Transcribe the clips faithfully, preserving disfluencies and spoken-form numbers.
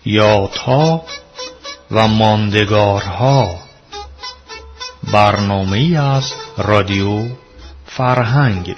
یادها و ماندگارها، برنامه‌ای از رادیو فرهنگ.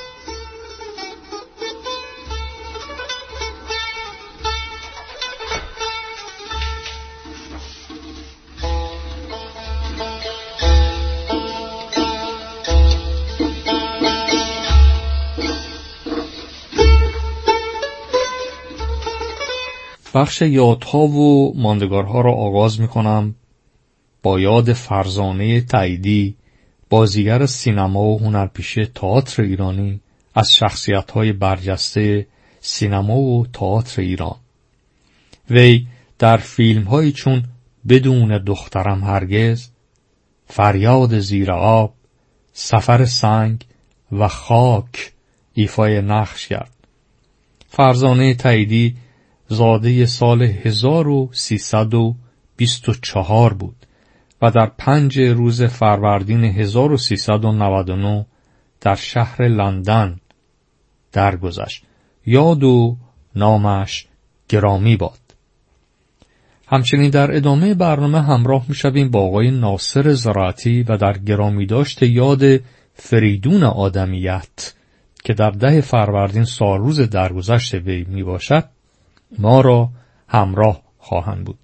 بخش یادها و ماندگارها را آغاز می کنم با یاد فرزانه تاییدی، بازیگر سینما و هنرپیشه تئاتر ایرانی، از شخصیت‌های برجسته سینما و تئاتر ایران. وی در فیلم‌هایی چون بدون دخترم هرگز، فریاد زیر آب، سفر سنگ و خاک ایفای نقش کرد. فرزانه تاییدی زاده سال هزار و سیصد و بیست و چهار بود و در پنج روز فروردین هزار و سیصد و نود و نه در شهر لندن درگذشت. یاد و نامش گرامی باد. همچنین در ادامه برنامه همراه می‌شویم با آقای ناصر زراعتی و در گرامی داشت یاد فریدون آدمیت که در ده فروردین سالروز درگذشت وی میباشد ما را همراه خواهند بود.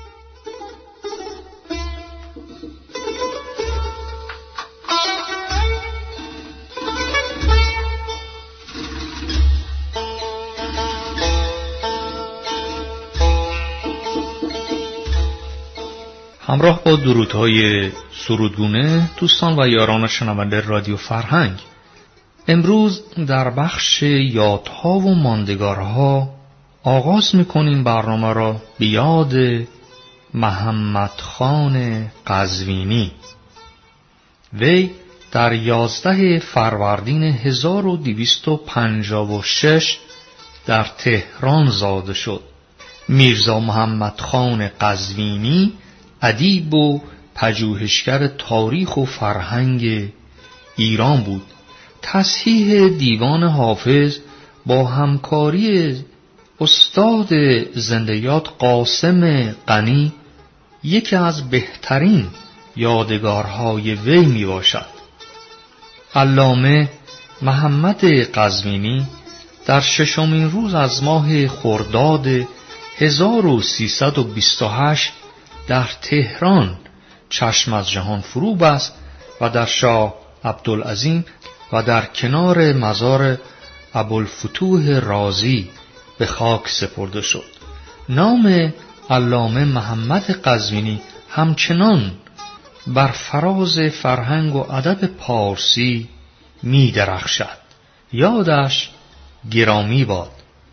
همراه با درودهای سرودگونه دوستان و یاران شنونده رادیو فرهنگ، امروز در بخش یادها و ماندگارها آغاز می‌کنیم برنامه را به یاد محمد خان قزوینی. وی در یازده فروردین هزار و دویست و پنجاه و شش در تهران زاده شد. میرزا محمد خان قزوینی ادیب و پژوهشگر تاریخ و فرهنگ ایران بود. تصحیح دیوان حافظ با همکاری استاد زنده‌یاد قاسم غنی یکی از بهترین یادگارهای وی می باشد. علامه محمد قزوینی در ششمین روز از ماه خرداد هزار و سیصد و بیست و هشت در تهران چشم از جهان فرو بست و در شاه عبدالعظیم و در کنار مزار ابوالفتوح رازی به خاک سپرده شد. نام علامه محمد قزوینی همچنان بر فراز فرهنگ و ادب پارسی می درخشد. یادش گرامی باد.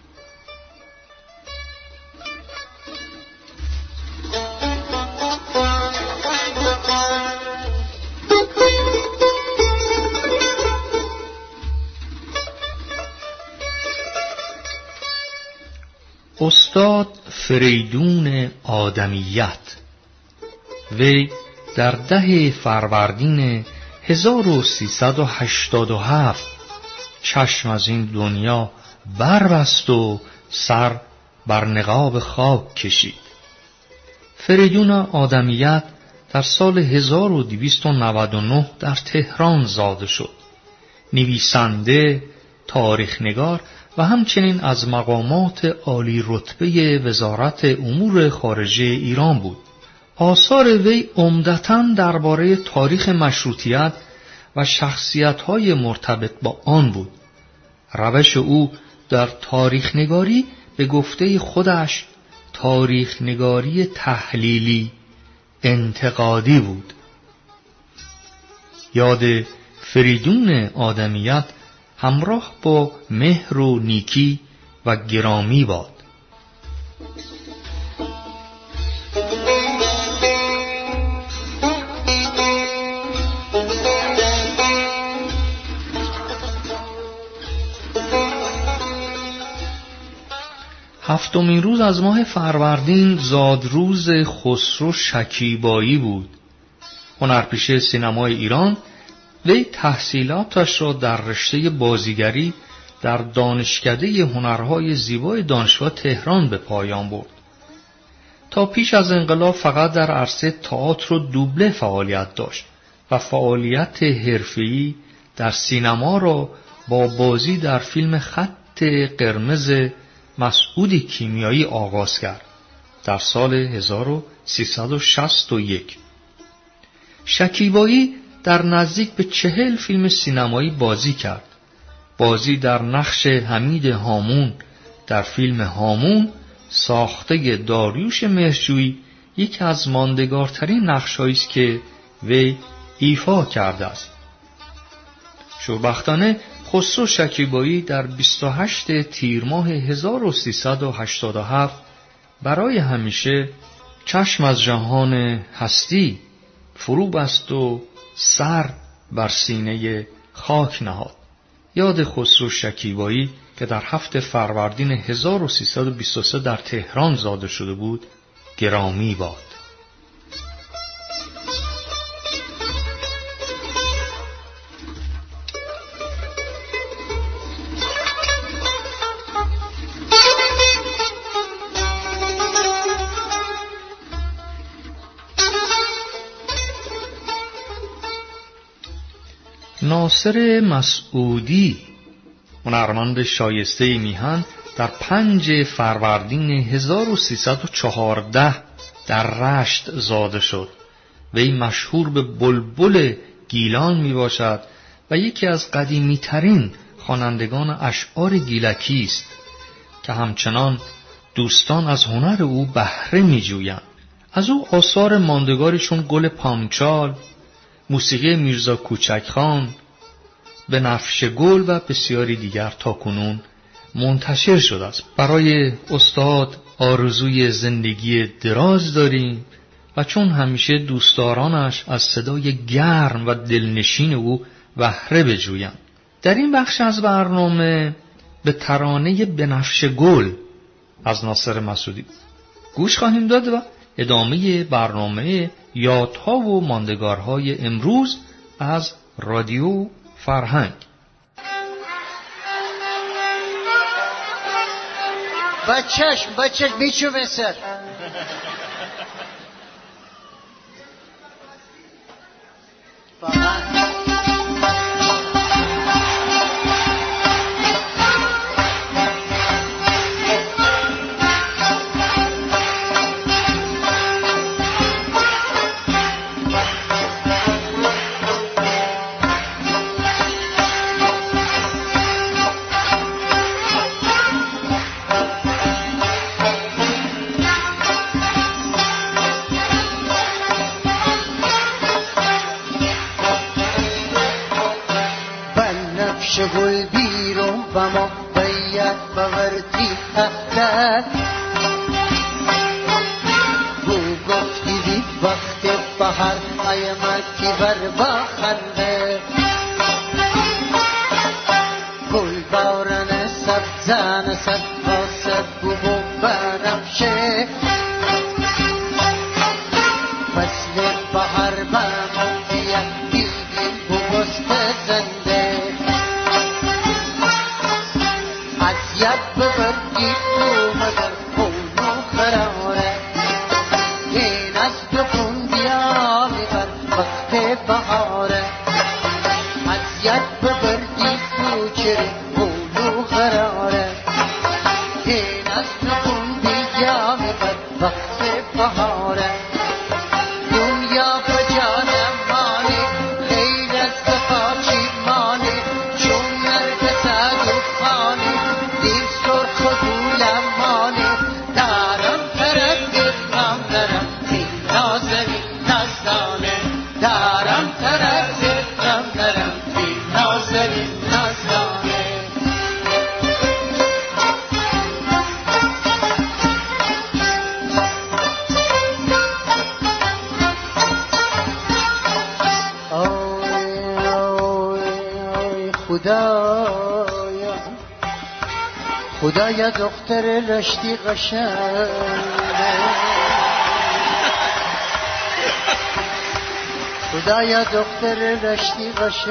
استاد فریدون آدمیت، وی در ده فروردین هزار و سیصد و هشتاد و هفت چشم از این دنیا بربست و سر بر نقاب خاک کشید. فریدون آدمیت در سال هزار و دویست و نود و نه در تهران زاده شد. نویسنده، تاریخ نگار و همچنین از مقامات عالی رتبه وزارت امور خارجه ایران بود. آثار وی عمدتاً درباره تاریخ مشروطیت و شخصیت‌های مرتبط با آن بود. روش او در تاریخ نگاری به گفته خودش تاریخ نگاری تحلیلی انتقادی بود. یاد فریدون آدمیت همراه با مهر و نیکی و گرامی باد. هفتمین روز از ماه فروردین زادروز خسرو شکیبایی بود. هنرپیشه سینمای ایران، وی تحصیلاتش را در رشته بازیگری در دانشکده هنرهای زیبای دانشگاه تهران به پایان برد. تا پیش از انقلاب فقط در عرصه تئاتر و دوبله فعالیت داشت و فعالیت حرفه‌ای در سینما را با بازی در فیلم خط قرمز مسعود کیمیایی آغاز کرد در سال هزار و سیصد و شصت و یک. شکیبایی در نزدیک به چهل فیلم سینمایی بازی کرد. بازی در نقش حمید هامون در فیلم هامون ساخته داریوش مهرجویی یکی از ماندگارترین نقش‌هایی است که وی ایفا کرده است. شوربختانه خسرو شکیبایی در بیست و هشتم تیر ماه هزار و سیصد و هشتاد و هفت برای همیشه چشم از جهان هستی فرو بست و سر بر سینه خاک نهاد. یاد خسرو شکیبایی که در هفت فروردین هزار و سیصد و بیست و سه در تهران زاده شده بود گرامی باد. ناصر مسعودی هنرمند شایسته میهن در پنج فروردین هزار و سیصد و چهارده در رشت زاده شد. وی مشهور به بلبل گیلان می باشد و یکی از قدیمی ترین خوانندگان اشعار گیلکی است که همچنان دوستان از هنر او بهره می جویند. از او آثار ماندگاری چون گل پامچال، موسیقی میرزا کوچکخان، بنفشه گل و بسیاری دیگر تاکنون منتشر شده است. برای استاد آرزوی زندگی دراز داریم و چون همیشه دوستدارانش از صدای گرم و دلنشین او بهره بجویند. در این بخش از برنامه به ترانه بنفشه گل از ناصر مسعودی گوش خواهیم داد و ادامه برنامه یادها و ماندگارهای امروز از رادیو فرهنگ. بچهش بچهش بیچو بسر شغل بیرون و ما باید بورتی احتر گو گفتی دید وقت بحر ایمتی بر بخنده گل بارن سبزن سب واسد بو بنفشه فصل بحر بمانیت دیدیم بو بست زنده یاد ببردی تو مگر خونو خراره این از بخون بیا میبر وقت بهاره از یاد ببردی تو چری خونو خراره این از بخون بیا میبر وقت بهاره دنیا بجانم مانی خیلی از بخاشی مانی چون نرگس و خانی دین سرخ و دولم مانی دارم ترددم درم تی نازنی نزدانه دارم ترددم درم تی نازنی نزدانه آی آی خدایا خدایا دختر رشتی قشنگه خدایا دختر رشتی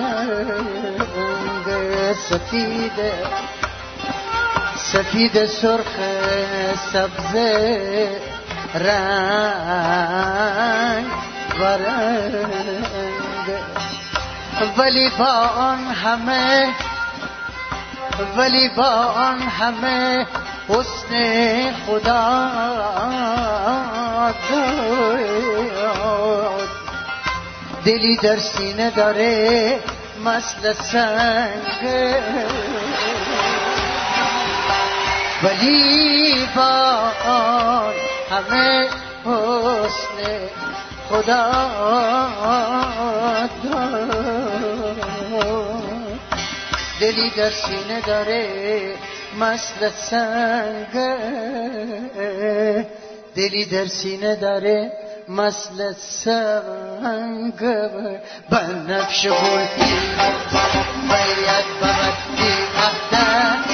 قشنگه سفیده سفید سرخ سبزه رنگ و رنگ، ولی با آن همه ولی با آن همه حسن خدا داد. دلی در سینه داره مثل سنگ، ولی با آن همه حسن خدا داد. دلی در سینه داره مثل سنگ، دلی در سینه داره مثل سنگ. بنفش گلتی باید ببدی اهدن،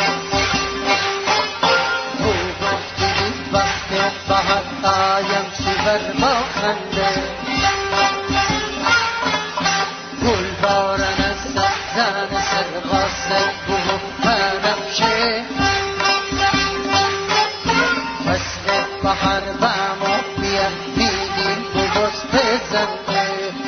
او گفتی وقت بهر آیم سیبر با خنده، گل بارن از زن سرغاسه بو بنفشه، فصل بهر بامو بیا بیدیم بو بست زنده.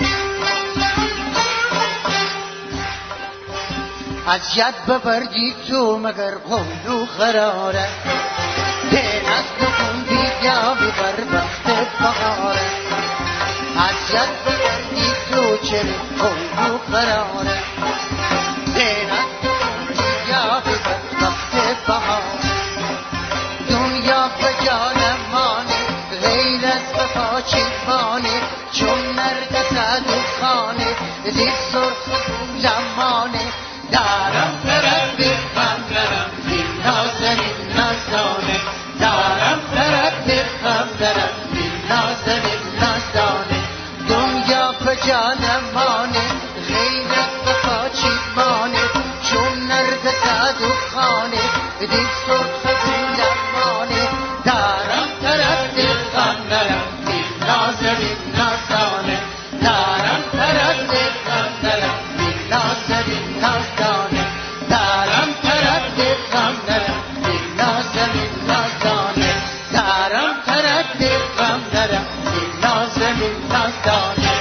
از ید ببردی تو مگر قول و قراره، دین از نکن بیا ببر وقت بهاره. از ید ببردی تو چه قول و قراره، دین از نکن بیا ببر وقت بهاره. دنیا به جان مانه غیر از وفا چیمانه، چون نرگس دخانه زیر سرخ لمانه. دارم طرف بخم درم زیر نازنین نازدانه، دارم طرف بخم درم زیر نازنین نازدانه. دنیا به جان مانه غیر از وفا چیمانه، چون نرگس دخانه زیر سرخ لمانه. دارم طرف بخم درم زیر نازنین نازدانه، دارم طرف بخم درم زیر نازنین نازدانه. دارم طرف بخم درم زیر نازنین نازدانه، دارم طرف بخم درم زیر نازنین نازدانه.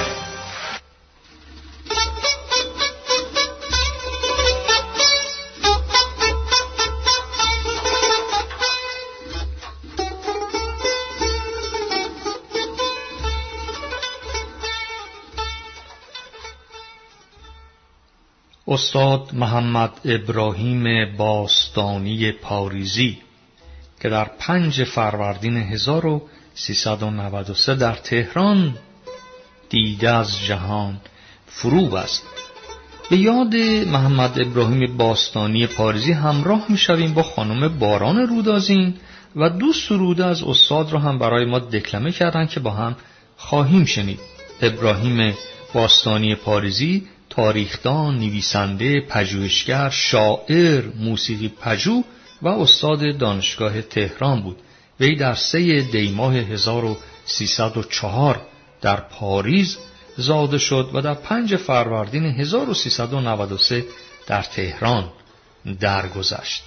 استاد محمد ابراهیم باستانی پاریزی که در پنج فروردین هزار و سیصد و نود و سه در تهران دیده از جهان فرو بست. به یاد محمد ابراهیم باستانی پاریزی همراه می شویم با خانم باران رودازین و دو سروده از استاد را هم برای ما دکلمه کردند که با هم خواهیم شنید. ابراهیم باستانی پاریزی تاریخدان، نویسنده، پژوهشگر، شاعر، موسیقی پژوه و استاد دانشگاه تهران بود. وی در سه دی ماه هزار و سیصد و چهار در پاریس زاده شد و در پنج فروردین هزار و سیصد و نود و سه در تهران درگذشت.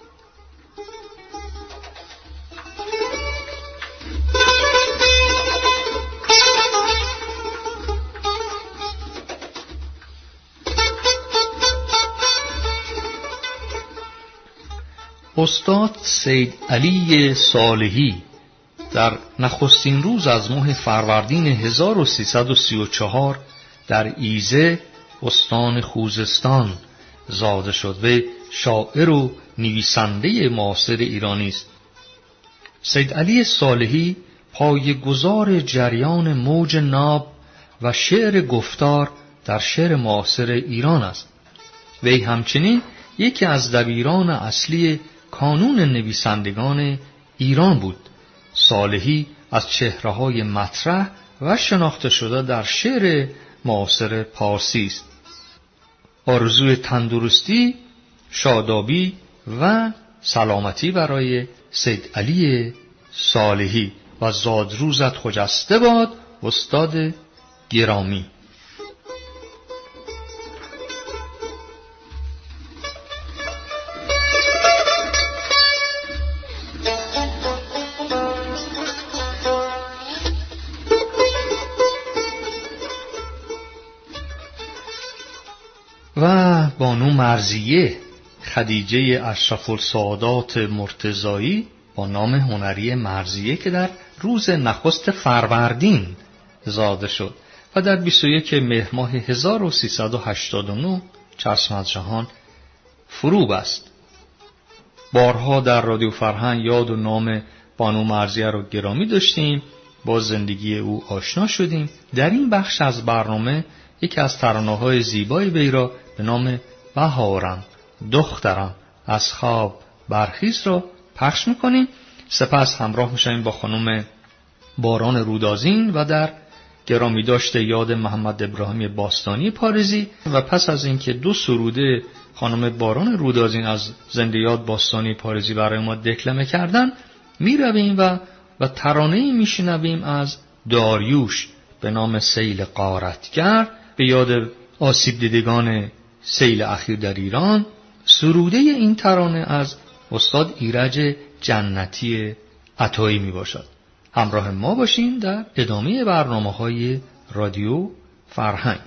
استاد سید علی صالحی در نخستین روز از ماه فروردین هزار و سیصد و سی و چهار در ایزه استان خوزستان زاده شد و شاعر و نویسنده معاصر ایرانی است. سید علی صالحی پایه‌گذار جریان موج ناب و شعر گفتار در شعر معاصر ایران است. وی همچنین یکی از دبیران اصلی کانون نویسندگان ایران بود. صالحی از چهره‌های مطرح و شناخته شده در شعر معاصر پارسی است. آرزوی تندرستی، شادابی و سلامتی برای سید علی صالحی و زادروزت خجسته باد استاد گرامی. بانو مرضیه خدیجه اشرف السعادات مرتضایی با نام هنری مرضیه که در روز نخست فروردین زاده شد و در بیست و یک مهر ماه هزار و سیصد و هشتاد و نه چشم از جهان فرو بست. بارها در رادیو فرهنگ یاد و نام بانو مرضیه را گرامی داشتیم، با زندگی او آشنا شدیم. در این بخش از برنامه یکی از ترانه‌های زیبای وی را به نام بهارم دخترم از خواب برخیز را پخش می‌کنیم. سپس همراه می‌شویم با خانم باران رودازین و در گرامی داشته یاد محمد ابراهیمی باستانی پارزی و پس از اینکه دو سروده خانم باران رودازین از زنده یاد باستانی پارزی برای ما دکلمه کردن میرویم و و ترانه‌ای میشنویم از داریوش به نام سیل غارتگر به یاد آسیب دیدگان سیل اخیر در ایران. سروده این ترانه از استاد ایرج جنتی عطایی می باشد. همراه ما باشین در ادامه برنامه‌های رادیو فرهنگ.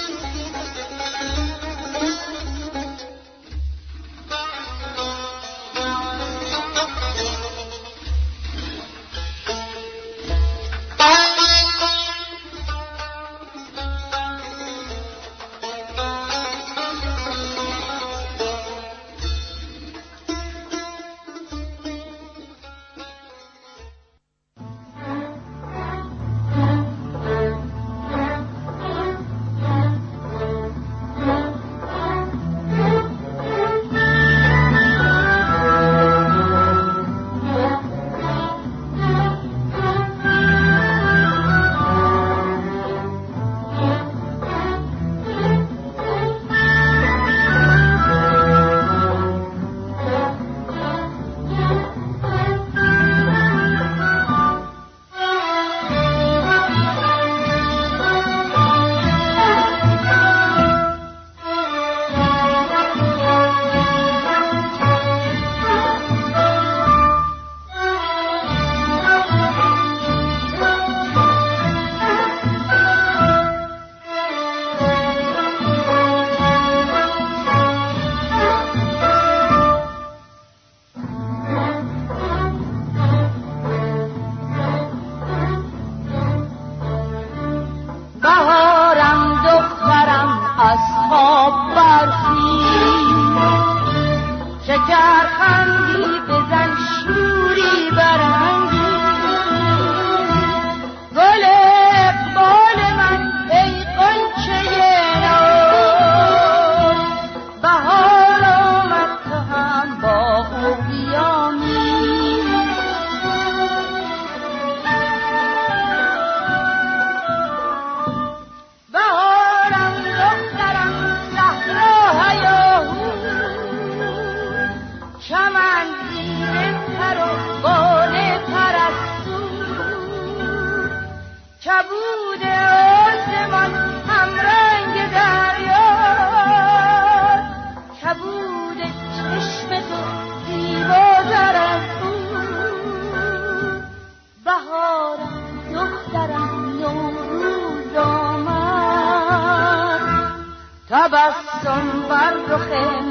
تبسم بر رخ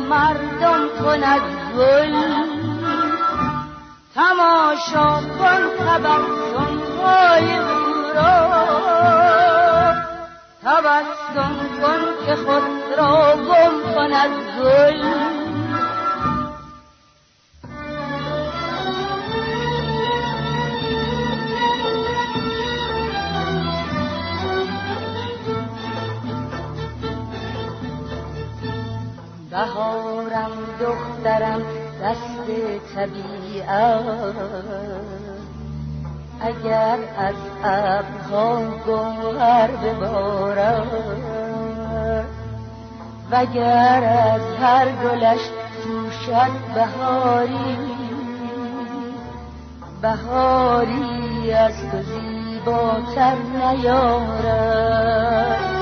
مردم کند گل، تماشا کن تبسم های او را، تبسم کن که خود را گم کند گل. بهارم دخترم دست طبیعت، اگر از ابرها گوهر ببارد، وگر از هر گلش جوشد بهاری، بهاری از تو زیباتر نیارد.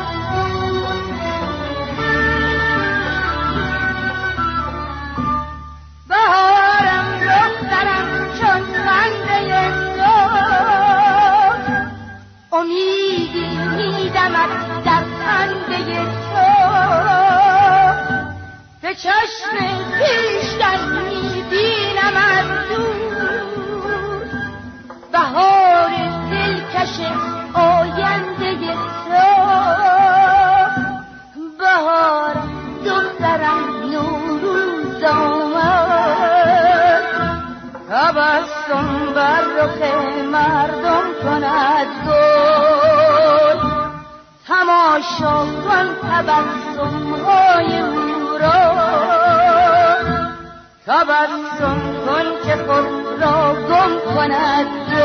بهارم دخترم چون خنده صبح، امیدی میدمد در خنده تو، گل، تماشا کن تبسم‌های او را، تبسم کن که خود را گم کند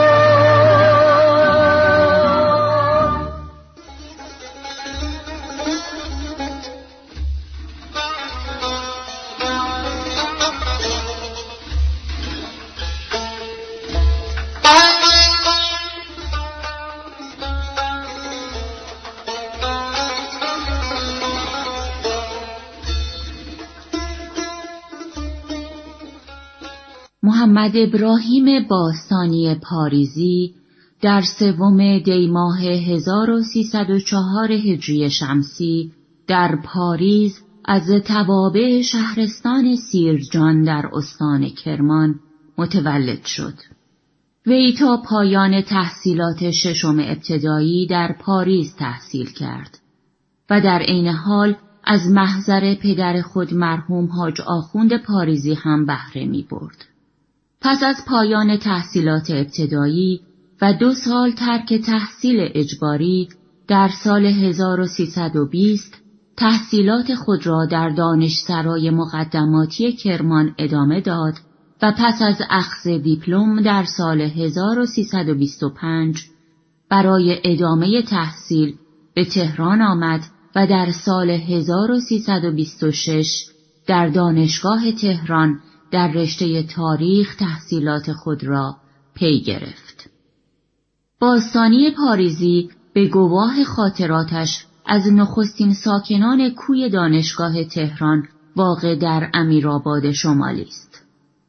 محمد ابراهیم باستانی پاریزی در سوم دی ماه هزار و سیصد و چهار هجری شمسی در پاریز از توابع شهرستان سیرجان در استان کرمان متولد شد. وی تا پایان تحصیلات ششم ابتدایی در پاریز تحصیل کرد و در عین حال از محضر پدر خود مرحوم حاج آخوند پاریزی هم بهره می برد. پس از پایان تحصیلات ابتدایی و دو سال ترک تحصیل اجباری در سال هزار و سیصد و بیست تحصیلات خود را در دانشسرای مقدماتی کرمان ادامه داد و پس از اخذ دیپلم در سال هزار و سیصد و بیست و پنج برای ادامه تحصیل به تهران آمد و در سال هزار و سیصد و بیست و شش در دانشگاه تهران در رشته تاریخ تحصیلات خود را پی گرفت. باستانی پاریزی به گواه خاطراتش از نخستین ساکنان کوی دانشگاه تهران واقع در امیرآباد شمالی است.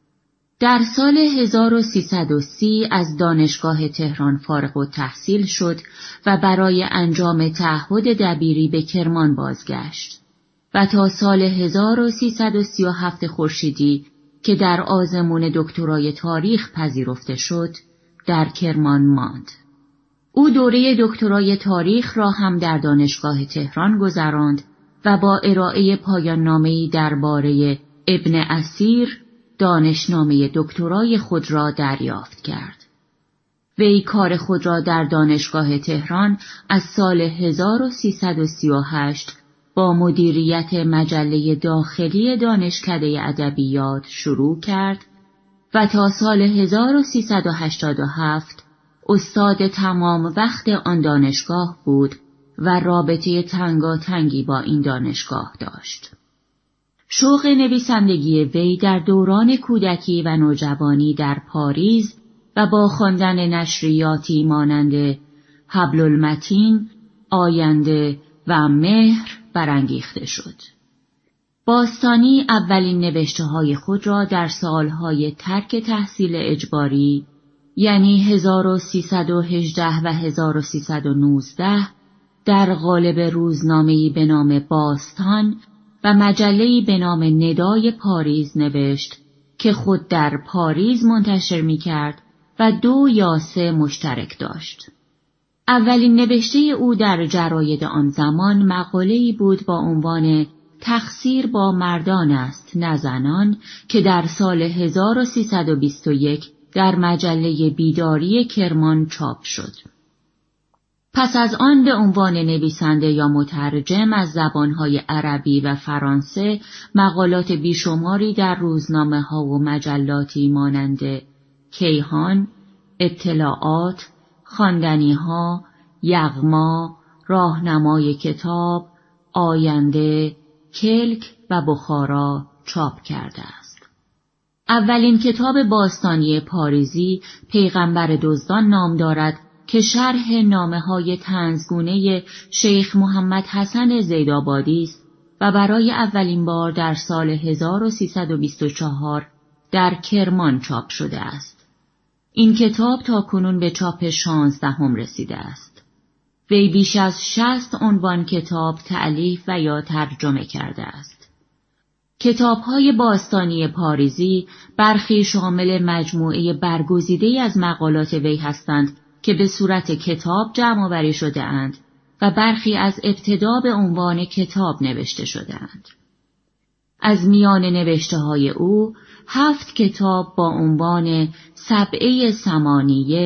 در سال هزار و سیصد و سی از دانشگاه تهران فارغ التحصیل شد و برای انجام تعهد دبیری به کرمان بازگشت و تا سال هزار و سیصد و سی و هفت خورشیدی که در آزمون دکترای تاریخ پذیرفته شد در کرمان ماند. او دوره دکترای تاریخ را هم در دانشگاه تهران گذراند و با ارائه پایان نامه‌ای درباره ابن اثیر دانشنامه دکترای خود را دریافت کرد. وی کار خود را در دانشگاه تهران از سال هزار و سیصد و سی و هشت با مدیریت مجله داخلی دانشکده ادبیات شروع کرد و تا سال هزار و سیصد و هشتاد و هفت استاد تمام وقت آن دانشگاه بود و رابطه تنگاتنگی با این دانشگاه داشت. شوق نویسندگی وی در دوران کودکی و نوجوانی در پاریز و با خواندن نشریاتی مانند حبل المتین، آینده و مهر برانگیخته شد. باستانی اولین نوشته‌های خود را در سالهای ترک تحصیل اجباری یعنی هزار و سیصد و هجده و هزار و سیصد و نوزده در قالب روزنامه‌ای به نام باستان و مجله‌ای به نام ندای پاریز نوشت که خود در پاریز منتشر می‌کرد و دو یا سه مشترک داشت. اولین نوشته او در جراید آن زمان مقاله‌ای بود با عنوان تقصیر با مردان است نه زنان که در سال هزار و سیصد و بیست و یک در مجله بیداری کرمان چاپ شد. پس از آن به عنوان نویسنده یا مترجم از زبانهای عربی و فرانسه مقالات بیشماری در روزنامه‌ها و مجلاتی مانند کیهان، اطلاعات، خواندنی‌ها، یغما، راهنمای کتاب، آینده، کلک و بخارا چاپ کرده است. اولین کتاب باستانی پاریزی پیغمبر دزدان نام دارد که شرح نامه‌های طنزگونه شیخ محمد حسن زیدآبادی است و برای اولین بار در سال هزار و سیصد و بیست و چهار در کرمان چاپ شده است. این کتاب تا کنون به چاپ شانزدهم رسیده است. وی بیش از شصت عنوان کتاب تألیف و یا ترجمه کرده است. کتاب‌های باستانی پاریزی برخی شامل مجموعه برگزیده از مقالات وی هستند که به صورت کتاب جمع آوری شده اند و برخی از ابتدا به عنوان کتاب نوشته شده اند. از میان نوشته های او هفت کتاب با عنوان سبعه ثمانیه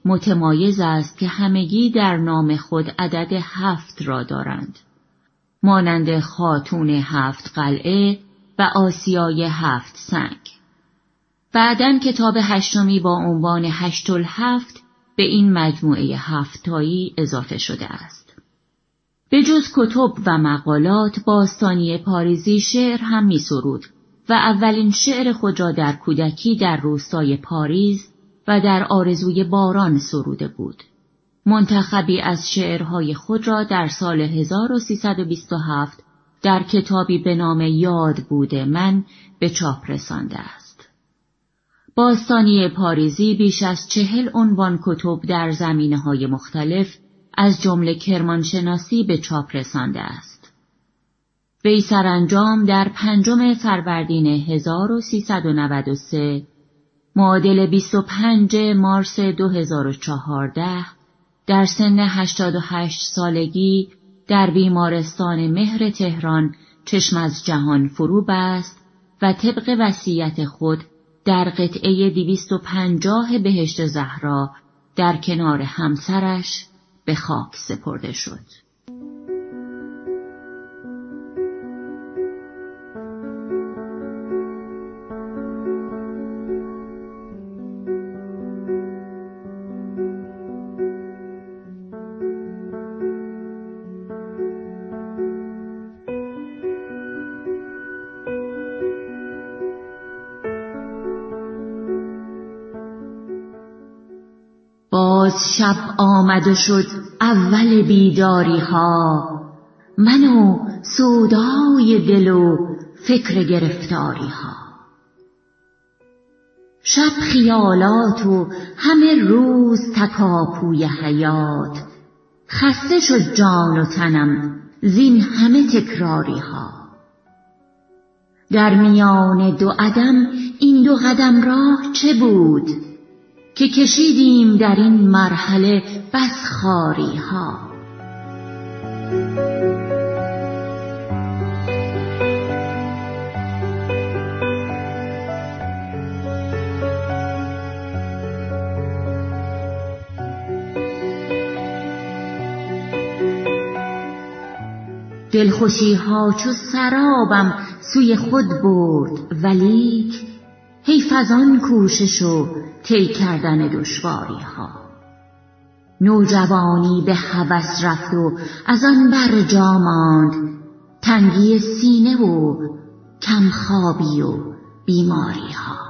متمایز است که همگی در نام خود عدد هفت را دارند، مانند خاتون هفت قلعه و آسیای هفت سنگ. بعداً کتاب هشتمی با عنوان هشت الهفت به این مجموعه هفتایی اضافه شده است. به جز کتب و مقالات، باستانی پاریزی شعر هم می سرود و اولین شعر خود را در کودکی در روستای پاریز و در آرزوی باران سروده بود. منتخبی از شعرهای خود را در سال هزار و سیصد و بیست و هفت در کتابی به نام یاد بوده من به چاپ رسانده است. باستانی پاریزی بیش از چهل عنوان کتب در زمینه‌های مختلف از جمله کرمانشناسی به چاپ رسانده است. وی سرانجام در پنجم فروردین هزار و سیصد و نود و سه معادل بیست و پنجم مارس دو هزار و چهارده در سن هشتاد و هشت سالگی در بیمارستان مهر تهران چشم از جهان فرو بست و طبق وصیت خود در قطعه دویست و پنجاه بهشت زهرا در کنار همسرش به خاک سپرده شد. باز شب آمد و شد اول بیداری ها، من و سودای دل و فکر گرفتاری ها. شب خیالات و همه روز تکاپوی حیات، خسته شد جان و تنم زین همه تکراری ها. در میان دو عدم این دو قدم راه چه بود، که کشیدیم در این مرحله بس خواری ها. دلخوشی ها چو سرابم سوی خود برد، ولیک حیف از آن کوشش و طی کردن دشواری ها. نوجوانی به هوس رفت و از آن بر جا ماند، تنگی سینه و کمخوابی و بیماری ها.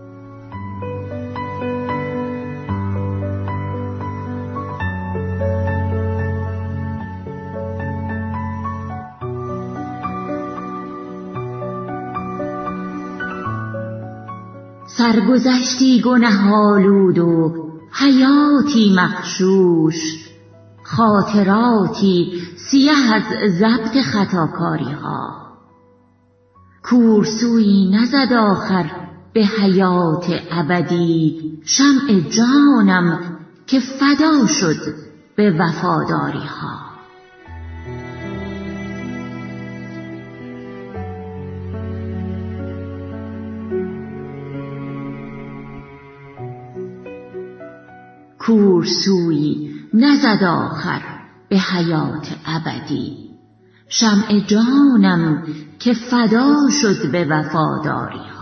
سرگذشتی گنه آلود و حیاتی مغشوش، خاطراتی سیه از ضبط خطاکاری ها. کورسویی نزد آخر به حیات ابدی، شمع جانم که فدا شد به وفاداری ها. کورسویی نزد آخر به حیات ابدی، شمع جانم که فدا شد به وفاداری ها.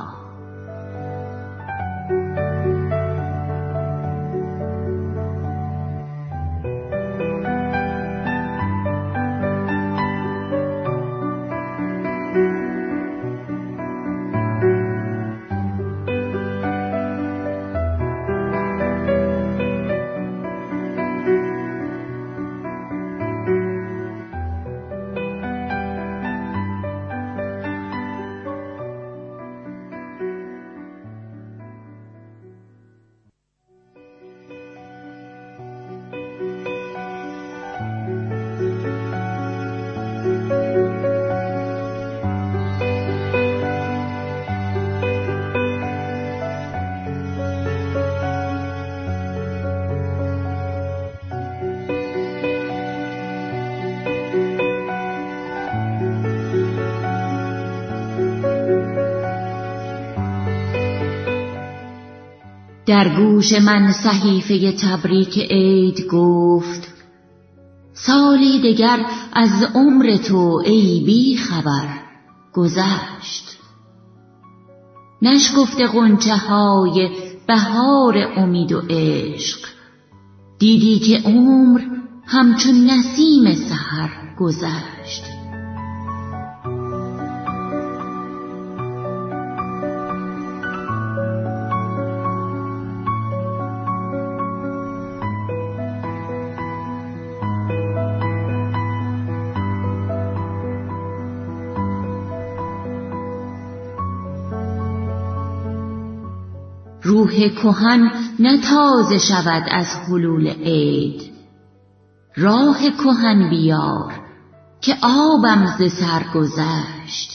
در گوش من صحیفه تبریک عید گفت: سالی دگر از عمر تو ای بی خبر گذشت. نشکفته غنچه های بهار امید و عشق، دیدی که عمر همچون نسیم سحر گذشت. روح کهن نه تازه شود از حلول عید، راه کهن بیار که آبم ز سر گذشت.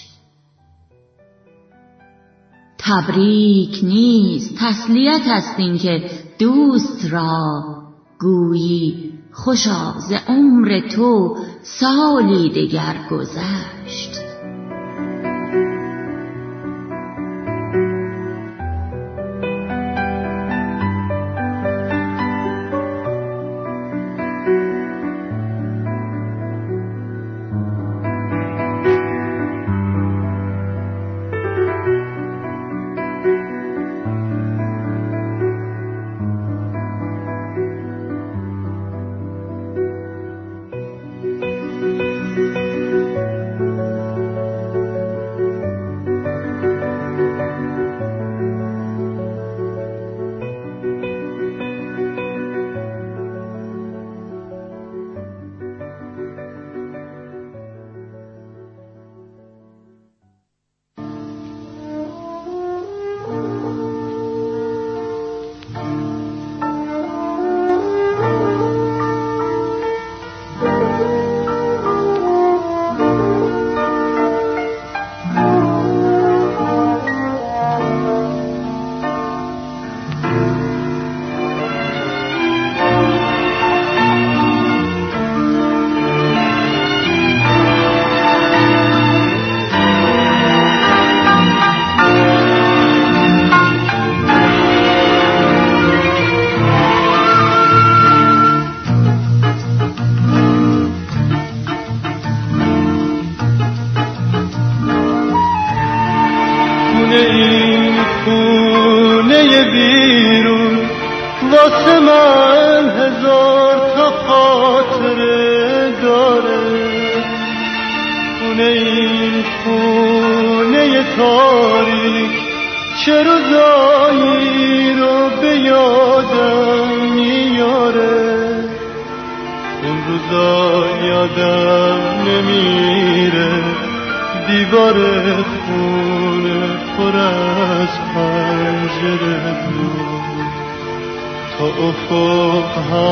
تبریک نیز تسلیت است این که دوست را گویی خوشا ز عمر تو سالی دگر گذشت. واسه من هزار تا خاطره داره. خونه این خونه تاریک چه روزایی رو به یادم میاره. اون روزا یادم نمیره، دیوار خونه پر از پنجره بود. تا افق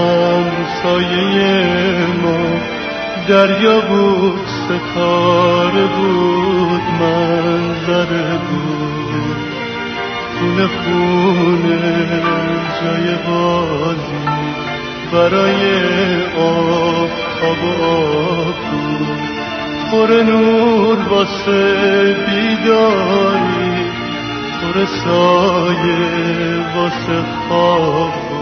همسایه ما دریا بود، ستاره بود، منظره بود. خونه خونه جای بازی برای آفتاب و آب بود. پر نور واسه بیداری، پر سایه واسه خواب بود.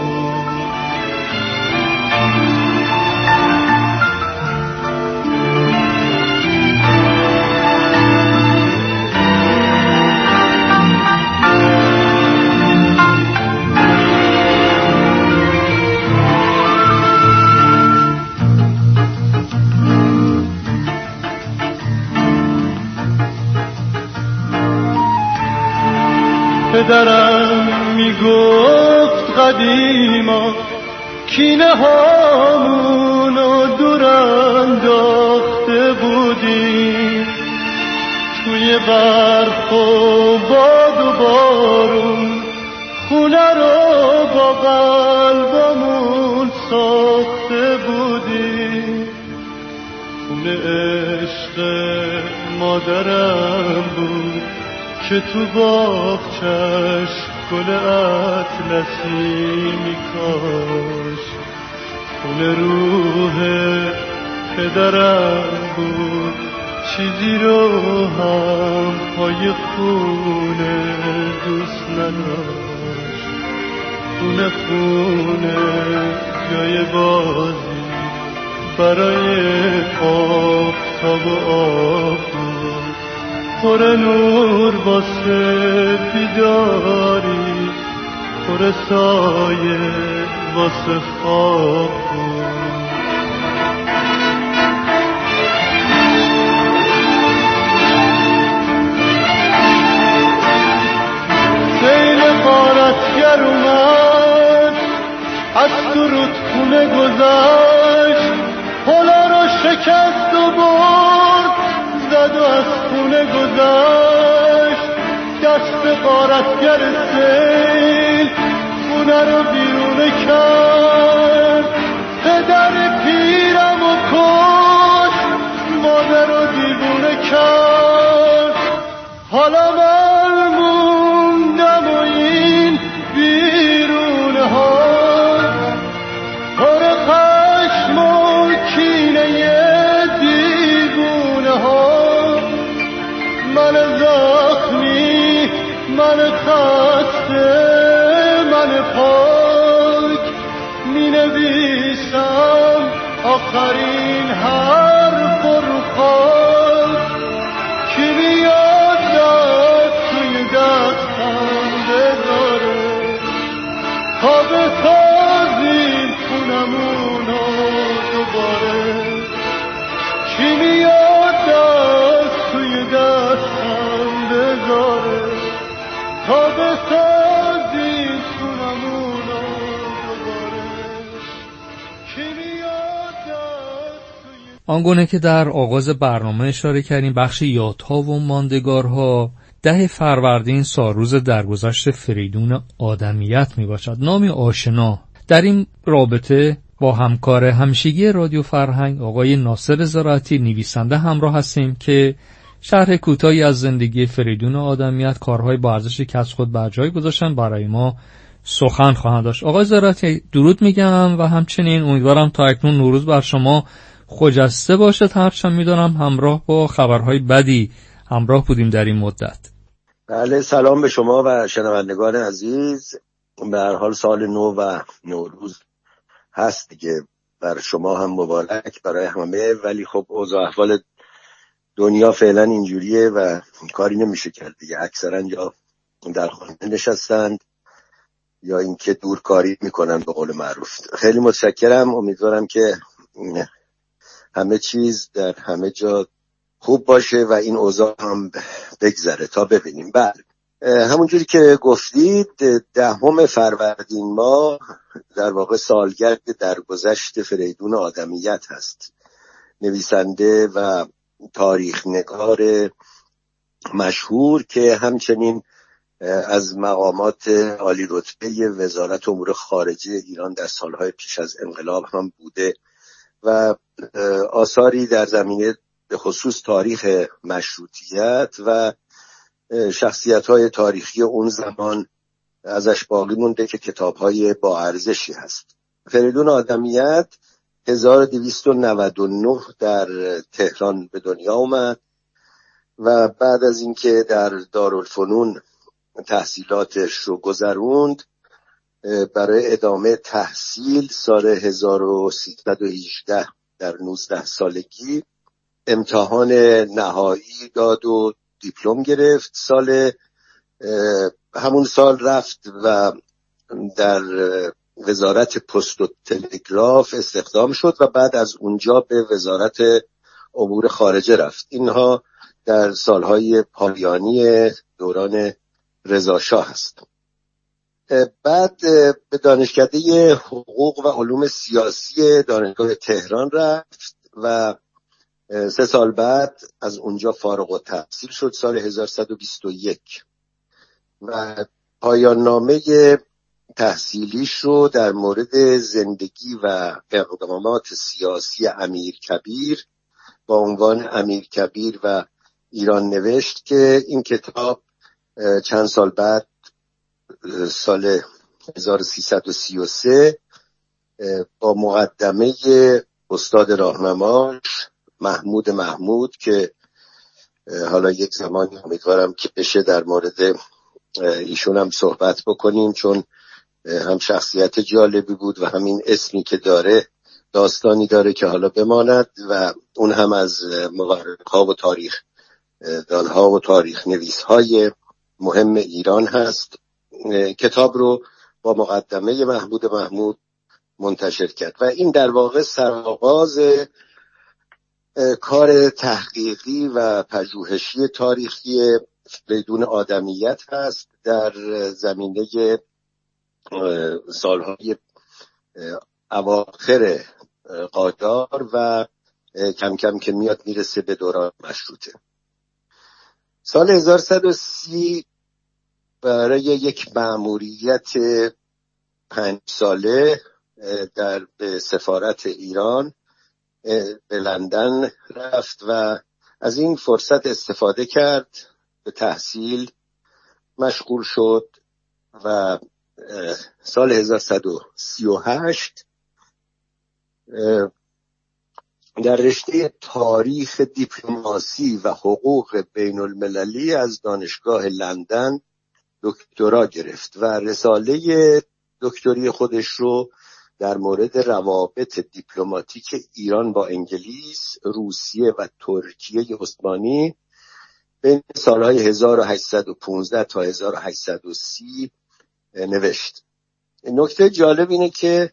پدرم میگفت قدیما کینه هامونو دور انداخته بودیم. توی برف و باد و بارون خونه رو با قلبمون ساخته بودیم. خونه عشق مادرم بود که تو باغچش گل اطلسی میکاش. خونه روح پدرم بود، چیزی رو هم پای خونه دوست نداشت. خونه خونه جای بازی برای آفتاب و آفتاب، پر نور واسه بیداری، پر سایه واسه خواب. سیل غارتگر اومد از تو رودخونه گذشت، پلا رو شکست و برد زد و از خونه گذشت. دست غارتگر سیل خونه رو بیرون کرد، پدر پیرم و کشت، مادر رو دیوونه کرد. حالا من موندم و این بیرونه ها پر خشم و کینه دیوونه ها. من زخمی، من خسته، من پاک، می نویسم آخرین حرف رو خاک. کی میاد دست توی دستم بذاره تا بسازیم خونمونو دوباره. کی میاد دست توی دستم بذاره تا بسازیم خونمونو دوباره. کی میاد دست توی. آنگونه که در آغاز برنامه اشاره کردیم، بخش یادها و ماندگارها ده فروردین سالروز درگذشت فریدون آدمیت می باشد. نامی آشنا در این رابطه با همکار همیشگی رادیو فرهنگ آقای ناصر زراعتی نویسنده همراه هستیم که شرح کوتاهی از زندگی فریدون آدمیت، کارهای با ارزش کسب خود بر جای گذاشتن برای ما سخن خواهند داشت. آقای زراعتی درود میگم و همچنین امیدوارم تا اکنون نوروز بر شما خجسته باشد، هرچند میدونم همراه با خبرهای بدی همراه بودیم در این مدت. بله، سلام به شما و شنوندگان عزیز. به هر حال سال نو و نوروز هست دیگه، بر شما هم مبارک، برای همه. ولی خب اوضاع احوال دنیا فعلا اینجوریه و کاری نمیشه کرد دیگه. اکثرا یا در خانه نشستند یا اینکه دورکاری میکنن به قول معروف. خیلی متشکرم، امیدوارم که همه چیز در همه جا خوب باشه و این اوضاع هم بگذره تا ببینیم. بله، همونجوری که گفتید دهم فروردین ما در واقع سالگرد درگذشت فریدون آدمیت هست، نویسنده و تاریخ نگار مشهور که همچنین از مقامات عالی رتبه وزارت امور خارجه ایران در سالهای پیش از انقلاب هم بوده و آثاری در زمینه به خصوص تاریخ مشروطیت و شخصیت‌های تاریخی اون زمان ازش باقی مونده که کتاب‌های با ارزشی هست. فریدون آدمیت هزار و دویست و نود و نه در تهران به دنیا اومد و بعد از اینکه در دارالفنون تحصیلاتش رو گذروند، برای ادامه تحصیل سال هزار و سیصد و هجده در نوزده سالگی امتحان نهایی داد و دیپلم گرفت. سال همون سال رفت و در وزارت پست و تلگراف استخدام شد و بعد از اونجا به وزارت امور خارجه رفت. اینها در سالهای پایانی دوران رضا شاه است. بعد به دانشکده حقوق و علوم سیاسی دانشگاه تهران رفت و سه سال بعد از اونجا فارغ التحصیل شد سال هزار و صد و بیست و یک و پایان نامه تحصیلیش رو در مورد زندگی و اقدامات سیاسی امیرکبیر با عنوان امیرکبیر و ایران نوشت که این کتاب چند سال بعد سال هزار و سیصد و سی و سه با مقدمه استاد راهنماش محمود محمود که حالا یک زمانی امیدوارم که بشه در مورد ایشون هم صحبت بکنیم، چون هم شخصیت جالبی بود و همین اسمی که داره داستانی داره که حالا بماند و اون هم از مورخ‌ها و تاریخ دانها و تاریخ نویس‌های مهم ایران هست. کتاب رو با مقدمه محمود محمود منتشر کرد و این در واقع سرآغاز کار تحقیقی و پژوهشی تاریخی فریدون آدمیت هست در زمینه سالهای اواخر قاجار و کم کم که میاد میرسه به دوران مشروطه. سال هزار و صد و سی برای یک مأموریت پنج ساله در به سفارت ایران به لندن رفت و از این فرصت استفاده کرد، به تحصیل مشغول شد و سال هزار و صد و سی و هشت در رشته تاریخ دیپلماسی و حقوق بین المللی از دانشگاه لندن دکترا گرفت و رساله دکتری خودش رو در مورد روابط دیپلماتیک ایران با انگلیس، روسیه و ترکیه عثمانی بین سالهای هزار و هشتصد و پانزده تا هزار و هشتصد و سی نوشت. نکته جالب اینه که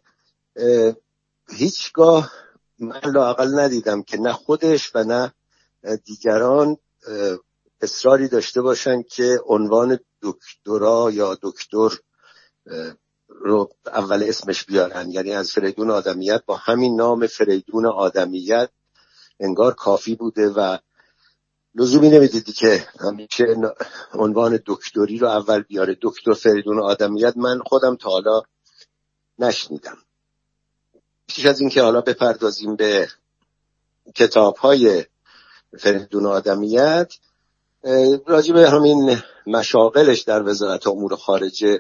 هیچگاه من لااقل ندیدم که نه خودش و نه دیگران اصراری داشته باشن که عنوان دکترا یا دکتر رو اول اسمش بیارن، یعنی از فریدون آدمیت با همین نام فریدون آدمیت انگار کافی بوده و لزومی نمیدیدی که همیشه عنوان دکتری رو اول بیاره. دکتر فریدون آدمیت من خودم تا حالا نشنیدم. پیش از این که حالا بپردازیم به کتاب‌های فریدون آدمیت، راجع به همین مشاغلش در وزارت امور خارجه،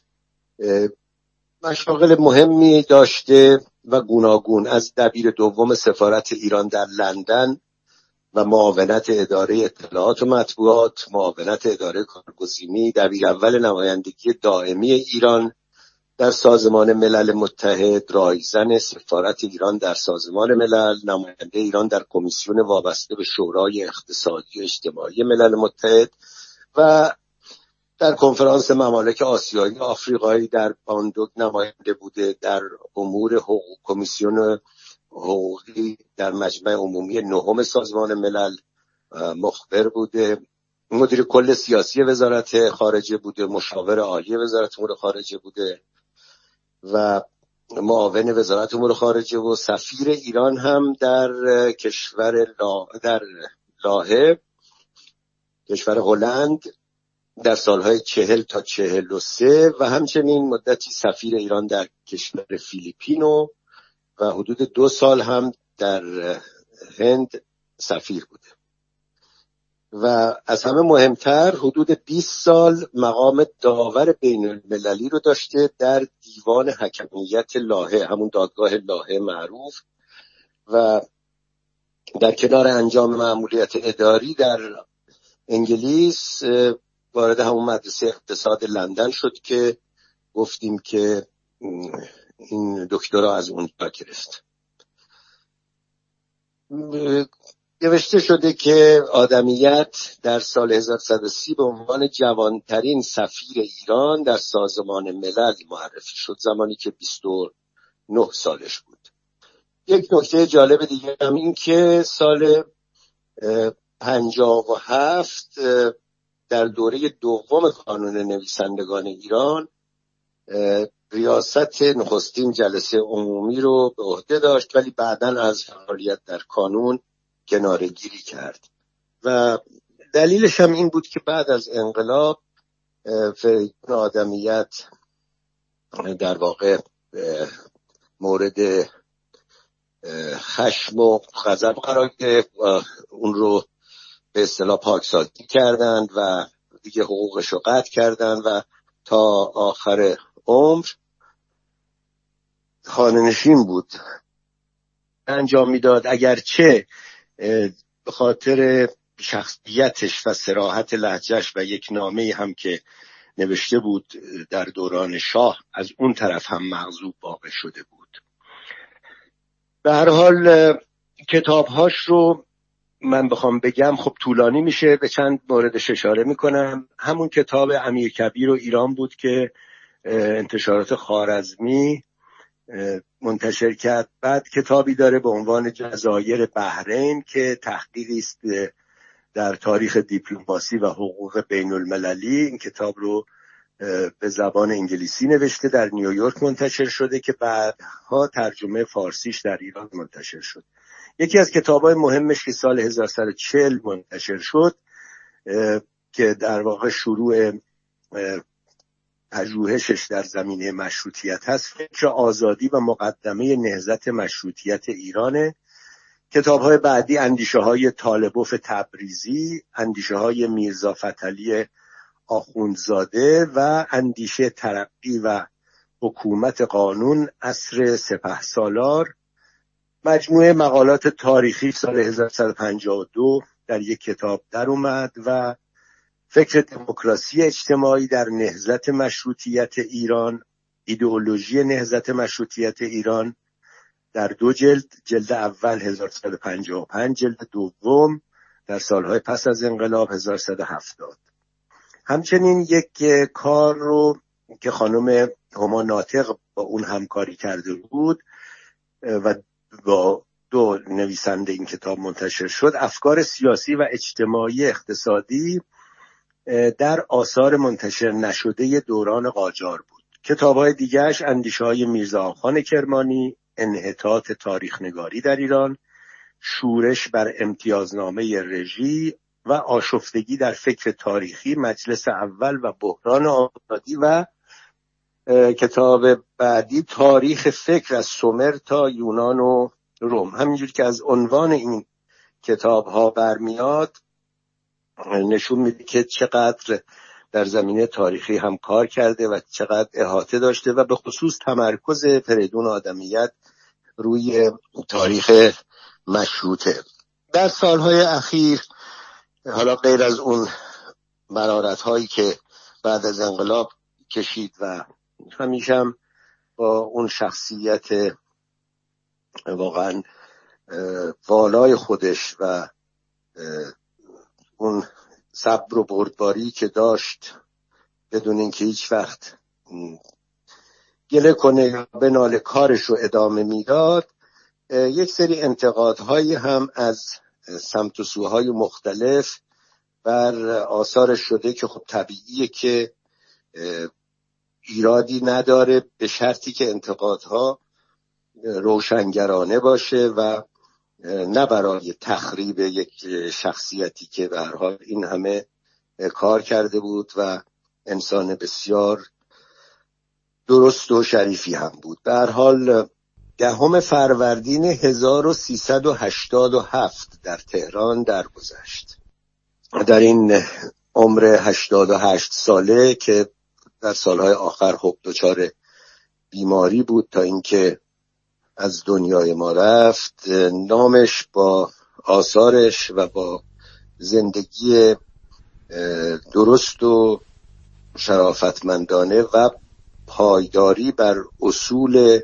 مشاغل مهمی داشته و گوناگون، از دبیر دوم سفارت ایران در لندن و معاونت اداره اطلاعات و مطبوعات، معاونت اداره کارگزینی، دبیر اول نمایندگی دائمی ایران در سازمان ملل متحد، رایزن سفارت ایران در سازمان ملل، نماینده ایران در کمیسیون وابسته به شورای اقتصادی و اجتماعی ملل متحد و در کنفرانس ممالک آسیایی و آفریقایی در باندوک نماینده بوده، در امور حقوق کمیسیون حقوقی در مجمع عمومی نهم سازمان ملل مخبر بوده، مدیر کل سیاسی وزارت خارجه بوده، مشاور عالی وزارت امور خارجه بوده و معاون وزارت امور خارجه و سفیر ایران هم در کشور لا... در لاهه کشور هلند در سالهای چهل تا چهل و سه و همچنین مدتی سفیر ایران در کشور فیلیپین و و حدود دو سال هم در هند سفیر بوده و از همه مهمتر حدود بیست سال مقام داور بین المللی رو داشته در دیوان حکمیت لاهه، همون دادگاه لاهه معروف، و در کنار انجام مأموریت اداری در انگلیس وارد همون مدرسه اقتصاد لندن شد که گفتیم که این دکترا از اونجا گرفت. نوشته شده که آدمیت در سال هزار و صد و سی به عنوان جوانترین سفیر ایران در سازمان ملل معرفی شد، زمانی که بیست و نه سالش بود. یک نکته جالب دیگه هم این که سال پنجاه و هفت در دوره دوم کانون نویسندگان ایران ریاست نخستین جلسه عمومی رو به عهده داشت، ولی بعداً از فعالیت در کانون کناره‌گیری کرد و دلیلش هم این بود که بعد از انقلاب فریدون آدمیت در واقع مورد خشم و غضب قرار گرفت، اون رو به اصطلاح پاکسازی کردند و دیگه حقوقش رو قطع کردند و تا آخر عمر خانه‌نشین بود انجام میداد، اگرچه به خاطر شخصیتش و صراحت لهجهش و یک نامه‌ای هم که نوشته بود در دوران شاه از اون طرف هم مغضوب واقع شده بود. به هر حال کتابهاش رو من بخوام بگم خب طولانی میشه، به چند موردش اشاره میکنم. همون کتاب امیرکبیر و ایران بود که انتشارات خوارزمی منتشر کرد. بعد کتابی داره به عنوان جزایر بحرین که تحقیقی است در تاریخ دیپلماسی و حقوق بین المللی. این کتاب رو به زبان انگلیسی نوشته، در نیویورک منتشر شده که بعدها ترجمه فارسیش در ایران منتشر شد. یکی از کتاب‌های مهمش که سال هزار و سیصد و چهل منتشر شد که در واقع شروع پژوهشش در زمینه مشروطیت هست، فکر آزادی و مقدمه نهضت مشروطیت ایرانه. کتاب‌های بعدی اندیشه‌های طالبوف تبریزی، اندیشه‌های میرزا فتحعلی آخوندزاده و اندیشه ترقی و حکومت قانون عصر سپهسالار. مجموعه مقالات تاریخی سال هزار و سیصد و پنجاه و دو در یک کتاب در اومد و فکر دموکراسی اجتماعی در نهضت مشروطیت ایران، ایدئولوژی نهضت مشروطیت ایران در دو جلد، جلد اول هزار و سیصد و پنجاه و پنج، جلد دوم در سالهای پس از انقلاب هزار و سیصد و هفتاد. همچنین یک کار رو که خانم هما ناطق با اون همکاری کرده بود و با دو نویسنده این کتاب منتشر شد، افکار سیاسی و اجتماعی اقتصادی در آثار منتشر نشده دوران قاجار بود. کتاب‌های دیگرش اندیشه‌های میرزا آقاخان کرمانی، انحطاط تاریخ‌نگاری در ایران، شورش بر امتیازنامه رژی و آشفتگی در فکر تاریخی، مجلس اول و بحران آزادی و کتاب بعدی تاریخ فکر از سومر تا یونان و روم. همینجور که از عنوان این کتاب ها برمیاد نشون میده که چقدر در زمینه تاریخی هم کار کرده و چقدر احاطه داشته و به خصوص تمرکز فریدون آدمیت روی تاریخ مشروطه. در سالهای اخیر حالا غیر از اون مرارت هایی که بعد از انقلاب کشید و همیشه هم با اون شخصیت واقعا والای خودش و اون صبر و بردباری که داشت بدون اینکه هیچ وقت گله کنه یا بناله کارش رو ادامه میداد، یک سری انتقادهایی هم از سمت و سوهای مختلف بر آثارش شده که خب طبیعیه که ایرادی نداره، به شرطی که انتقادها روشنگرانه باشه و نه برای تخریب یک شخصیتی که به هر حال این همه کار کرده بود و انسان بسیار درست و شریفی هم بود. به هر حال دهم فروردین هزار و سیصد و هشتاد و هفت در تهران درگذشت. در این عمر هشتاد و هشت ساله که در سالهای آخر خب دچار بیماری بود تا اینکه از دنیای ما رفت، نامش با آثارش و با زندگی درست و شرافتمندانه و پایداری بر اصول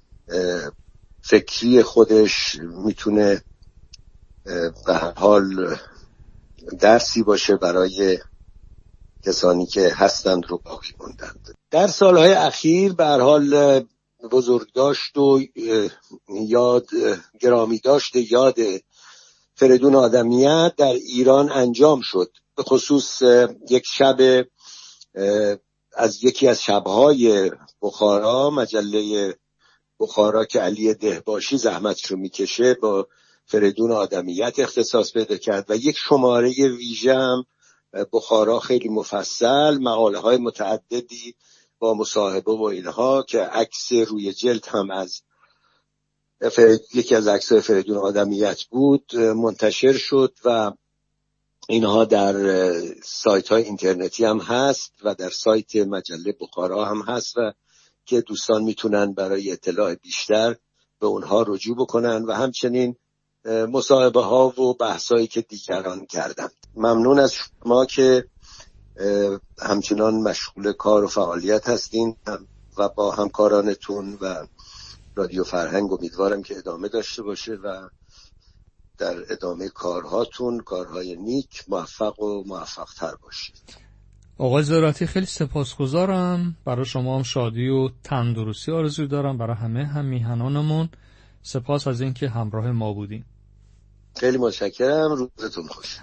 فکری خودش میتونه به هر حال درسی باشه برای کسانی که هستند رو باقی موندند. در سالهای اخیر به هر حال بزرگ داشت و یاد گرامی داشت یاد فریدون آدمیت در ایران انجام شد. به خصوص یک شب از یکی از شبهای بخارا، مجله بخارا که علی دهباشی زحمتش رو میکشه، با فریدون آدمیت اختصاص پیدا کرد و یک شماره ویژه هم بخارا خیلی مفصل، مقاله های متعددی با مصاحبه و اینها که عکس روی جلد هم از فرید... یکی از عکس‌های فریدون آدمیت بود منتشر شد و اینها در سایت های اینترنتی هم هست و در سایت مجله بخارا هم هست و که دوستان میتونن برای اطلاع بیشتر به اونها رجوع بکنن و همچنین مصاحبه ها و بحثایی که دیگران کردند. ممنون از شما که همچنان مشغول کار و فعالیت هستین و با همکارانتون و رادیو فرهنگ امیدوارم که ادامه داشته باشه و در ادامه کارهاتون، کارهای نیک، موفق و موفق تر باشید. آقای زراعتی خیلی سپاسگزارم. برای شما هم شادی و تندرستی آرزو دارم، برای همه هم میهنانمون. سپاس از اینکه همراه ما بودین. خیلی متشکرم. روزتون خوش.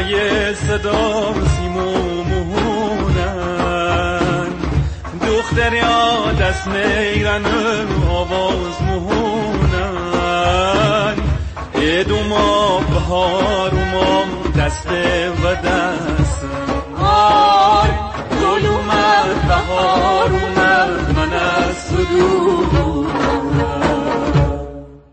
های صدا سیمو مهونن دختر یا دست میرن آواز مهونن ایدو ما بهار و ما دست و دست آی گل اومد بهار اومد من از تو دور